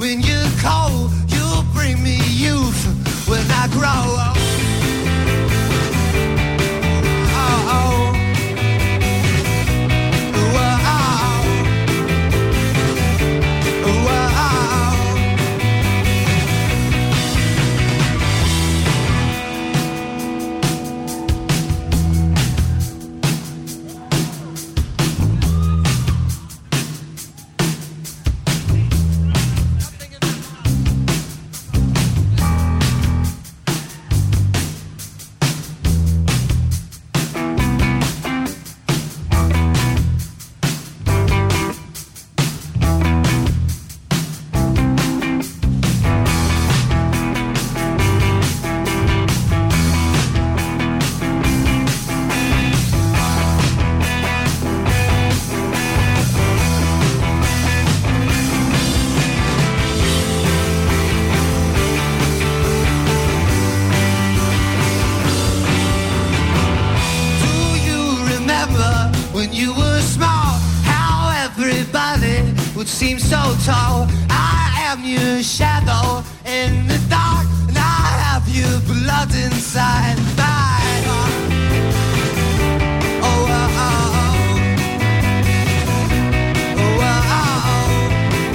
when you're cold, you'll bring me youth when I grow up. Seem so tall, I am your shadow in the dark, and I have your blood inside my heart. Oh, oh, oh. Oh, oh, oh.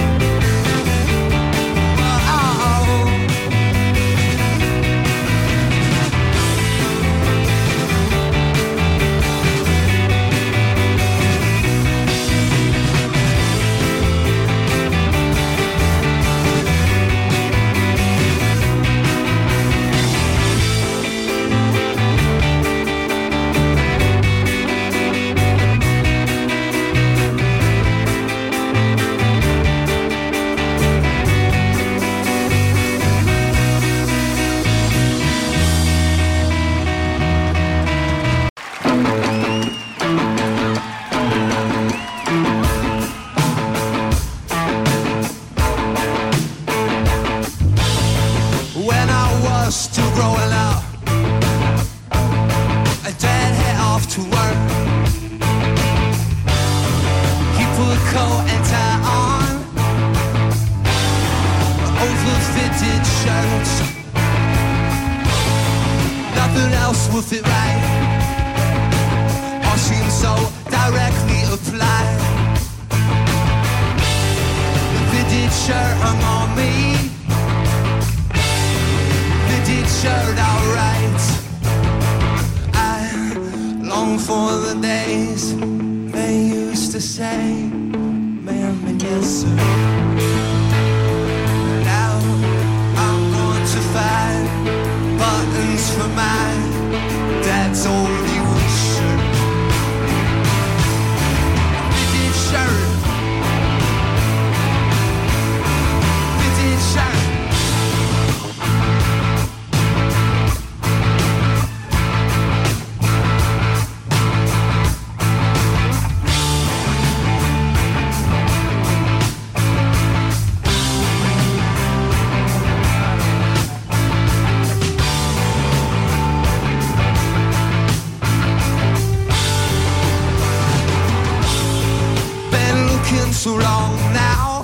So long now,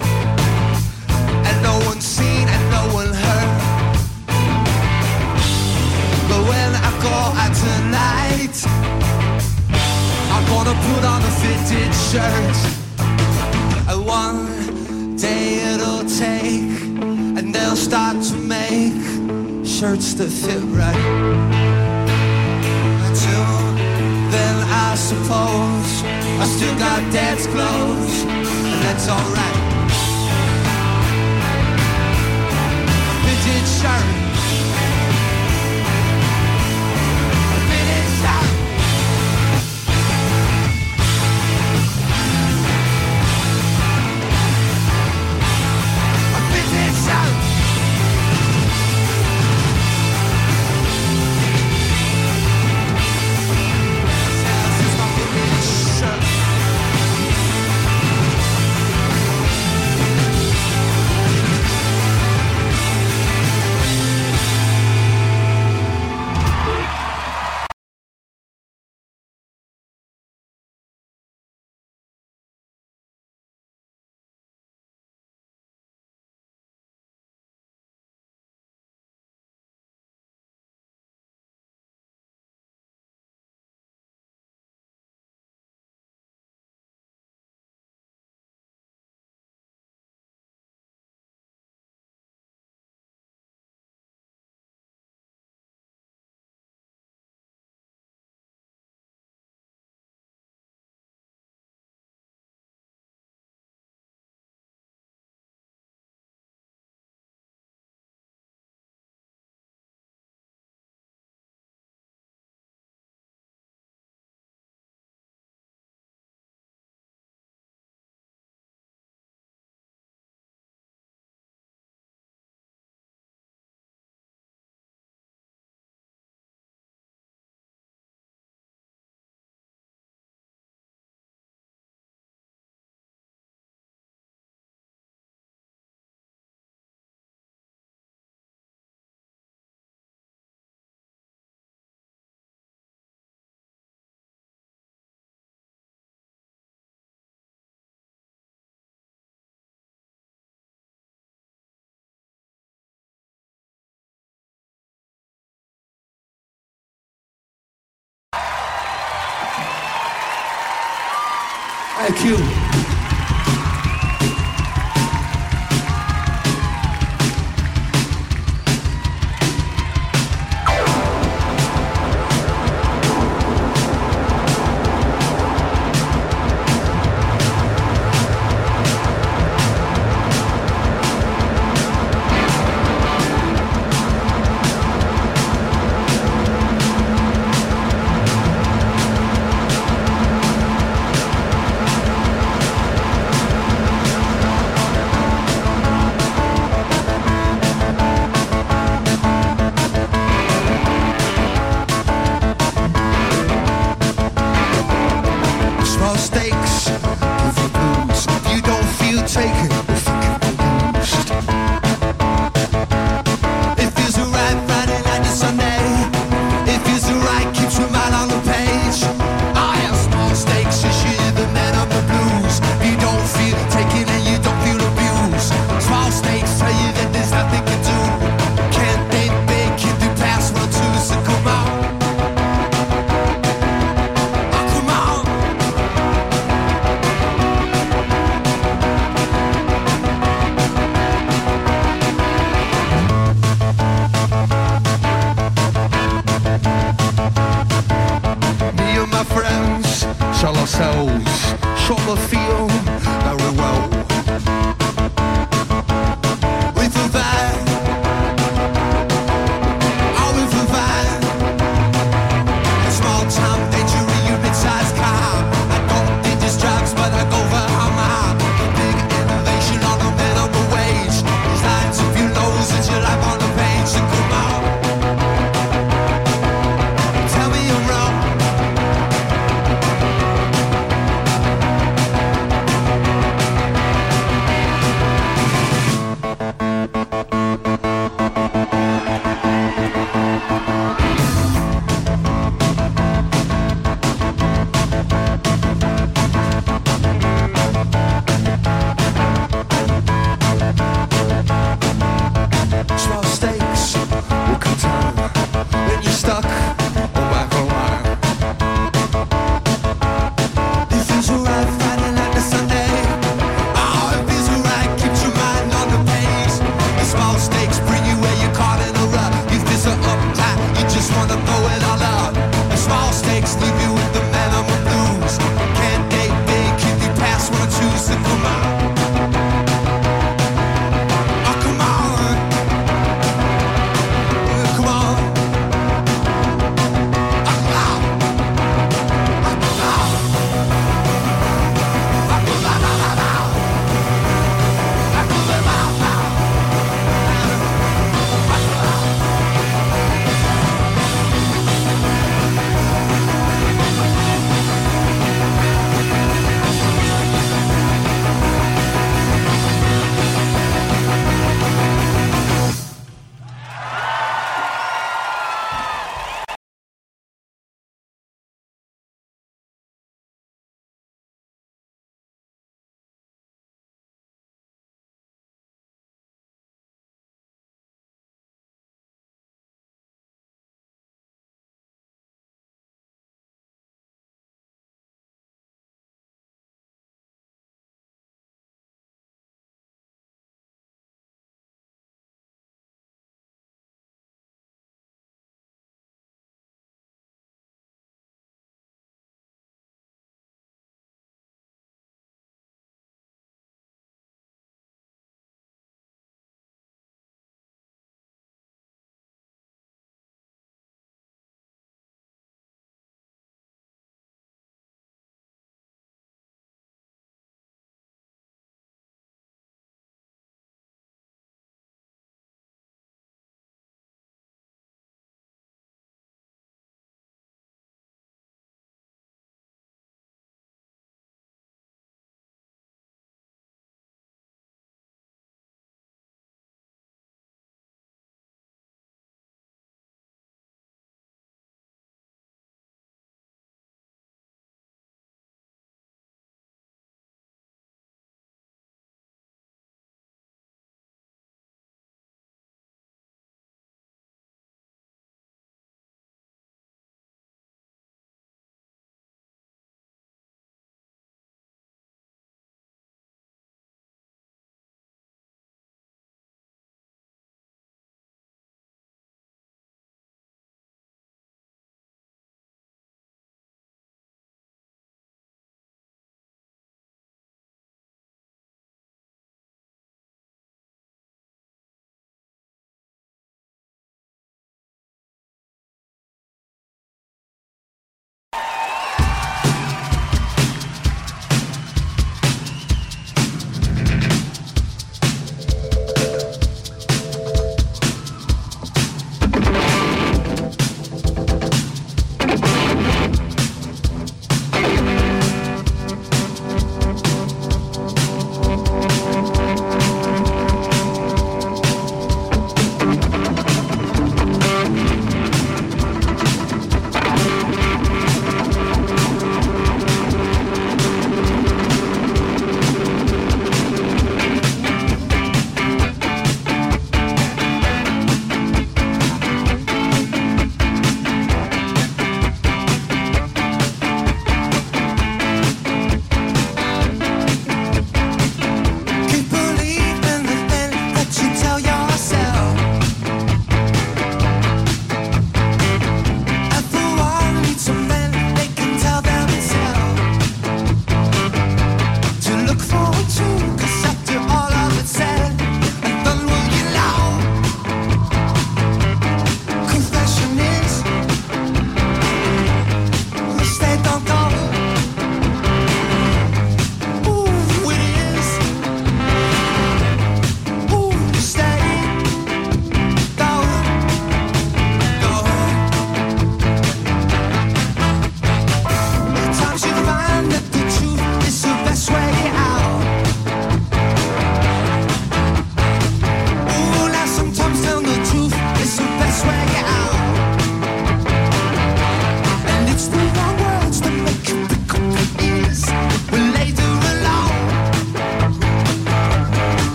and no one's seen and no one heard. But when I go out tonight, I'm gonna put on a fitted shirt. And one day it'll take, and they'll start to make shirts that fit right. Until then, I suppose I still got dad's clothes. That's alright. A fitted shirt. A fitted shirt. A fitted shirt. This is my fitted shirt. like you.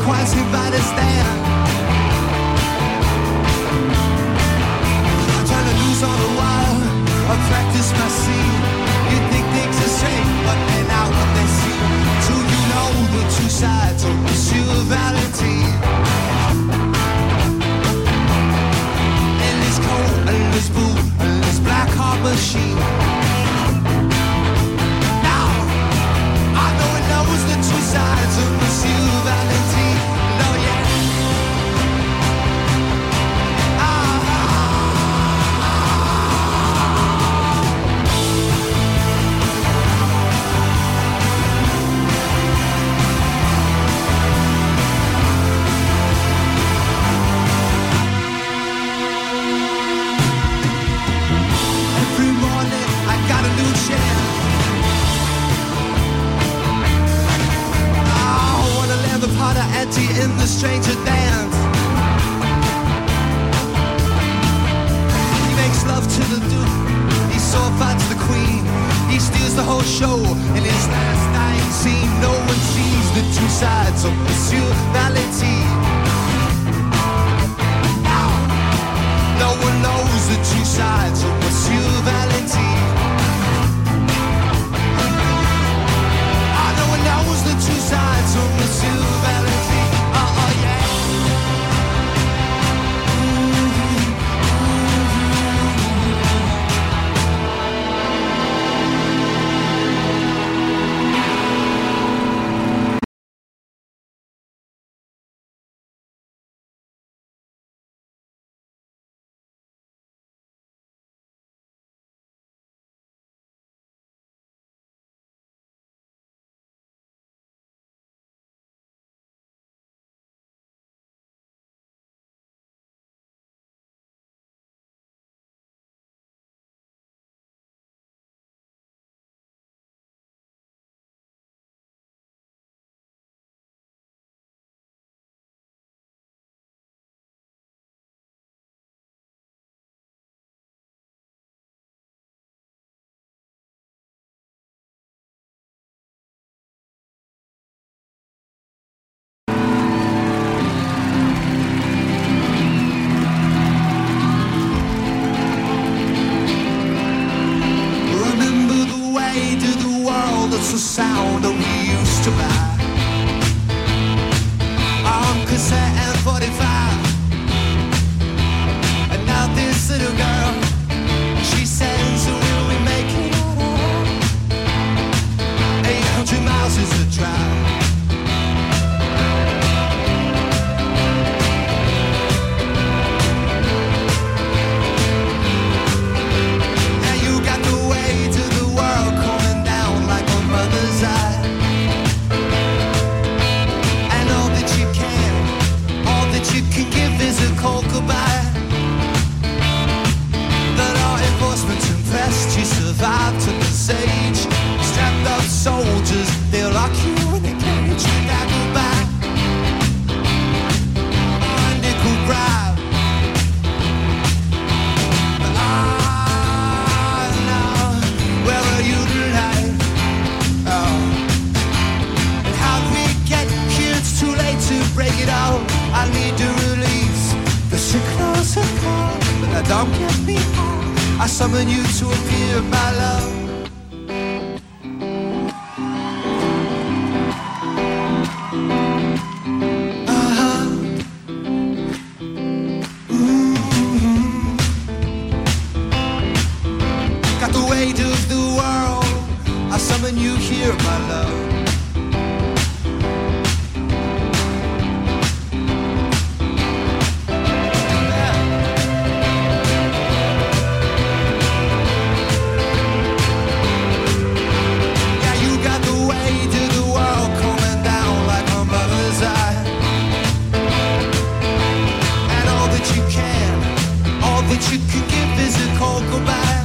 quite invited to stand. I'm trying to lose all the while. I practice my scene. You think things are straight, but they're not what they seem. Do you know the two sides of Monsieur Valentine? In this coat, and this boot, and this black heart machine. Now, I know it knows the two sides of Monsieur Valentine. No, yeah. In the stranger dance, he makes love to the duke, he sword fights the queen, he steals the whole show in his last dying scene. No one sees the two sides of Monsieur Valentine. No one knows the two sides of Monsieur Valentine. No one knows the two sides of Monsieur Valentine. The sound that we used to buy on cassette and 45. And now this little girl, she says, will we make it at all? 800 miles is the drive. You survive to this age. Strapped up soldiers, they'll lock you in a cage. You gotta go back on a nickel bribe. Now, where are you tonight? Oh. And how do we get here? It's too late to break it out. I need to release the signals of call, but I don't get me home. I summon you to appear, my love. Got the weight of the world. I summon you here, my love. You can give is a cold goodbye.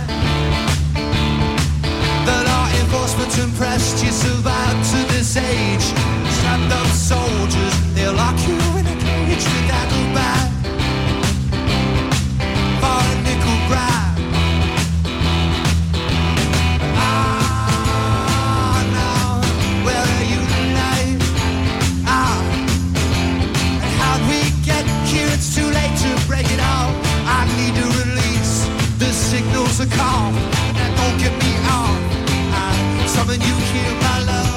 The law enforcement impressed you survived to this age. Strapped up soldiers, they'll lock you in a cage without goodbye. For a nickel bribe. Ah, now, where are you tonight? Ah, close a call. Now don't get me off. I summon you here, my love.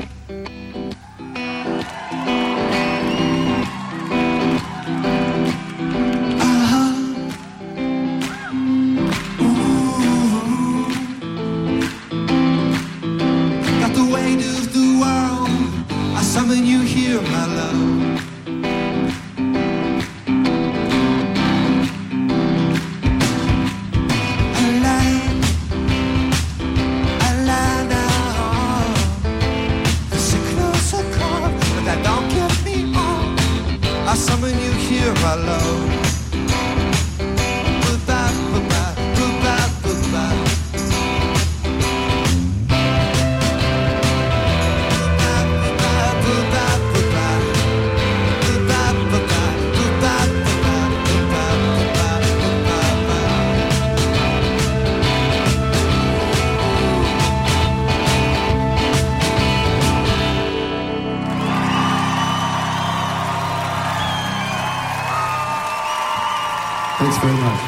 Got the weight of the world. I summon you here, my love. I summon you here, my love. Goodbye, goodbye, goodbye, goodbye. Goodbye, goodbye, goodbye. Goodbye, goodbye, goodbye, goodbye, goodbye, goodbye, goodbye. Thanks very much.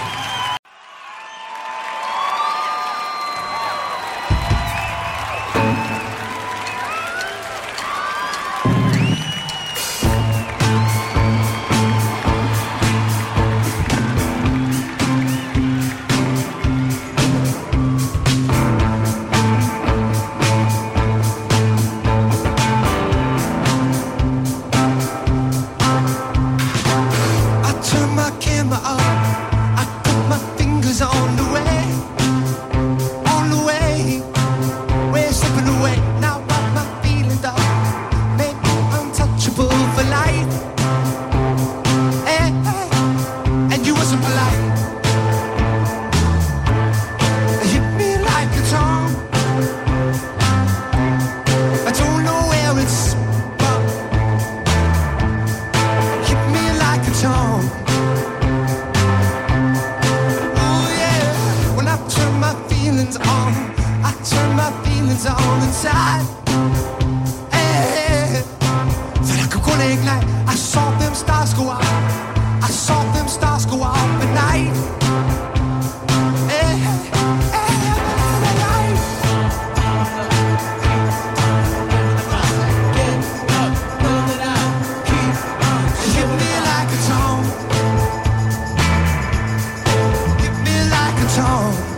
I turn my camera on. I put my fingers on the way, way slipping away. Now what my feeling dog made me untouchable for life. Hey, hey, and you wasn't polite. It hit me like a tongue. I don't know where it's from. Hit me like a tongue. I turn my feelings on inside. Hey, that I could go late night. I saw them stars go out. I saw them stars go out at night. Hey, hey, at night. Get up, pull it out, keep on. Hit me like a tone. Hit me like a tone.